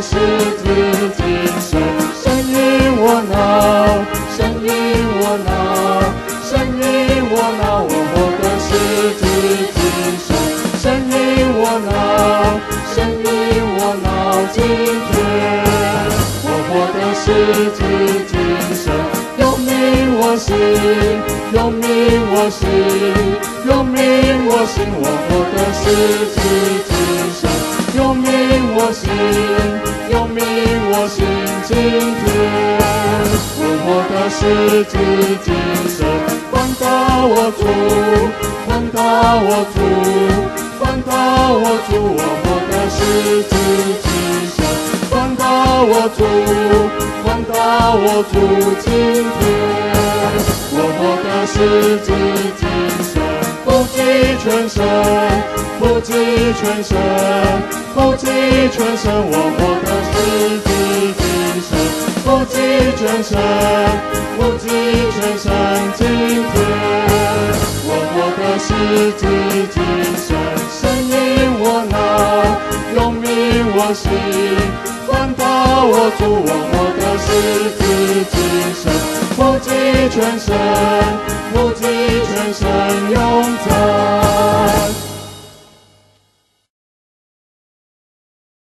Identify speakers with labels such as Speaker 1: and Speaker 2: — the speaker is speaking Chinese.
Speaker 1: 十字精神，神与我闹，神与我闹，神与我闹，我活的十字精神，神与我闹，神与我闹，今天我活的十字精神，有名我心，有名我心，有名我心，我活的十字精神，有名我心，有名我心，今天我活的十字精神，管他我主，管他我主，管他我主，我活的十字精神，管他我主，管他我主，今天我活的十字精神，不计全身，不计全身，不计全身，我活的十字精神，不计全身，不计全身，今天我活的十字精神，神引我闹，有名我心，管他我主，我活的十字精神，不计全身，不计全身，永在。